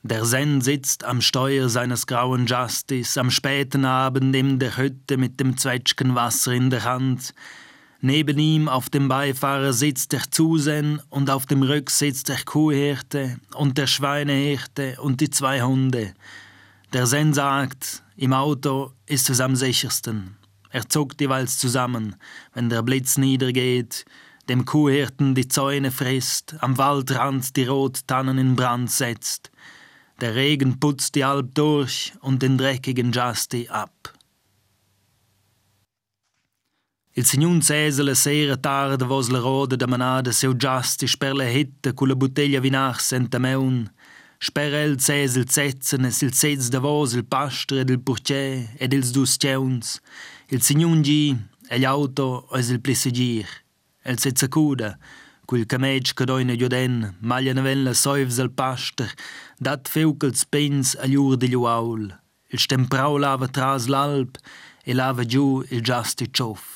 Der Sen sitzt am Steuer seines grauen Justice, am späten Abend in der Hütte mit dem Zwetschgenwasser in der Hand. Neben ihm auf dem Beifahrer sitzt der Zusen und auf dem Rücksitz der Kuhhirte und der Schweinehirte und die 2 Hunde. Der Sen sagt, im Auto ist es am sichersten. Er zuckt jeweils zusammen, wenn der Blitz niedergeht, dem Kuhhirten die Zäune frisst, am Waldrand die Rottannen in Brand setzt. Der Regen putzt die Alp durch und den dreckigen Giusti ab. Il signun Cesar la sera tarda vos la roda da manada seu Giusti sper la hitta cu la bottiglia vinach senta meun. Sper el Cesar il zetzen es il zez da vos il pastre ed il purce ed ils dus teuns. Il signun gi, e l'auto es il plissigir. El setza cuda, quel cameg che doina gioden, maglia navella soivs al paster, dat feucels pens agli ur di luaul. Il stemprau lava tras l'alp e lava giù il Giusti cioff.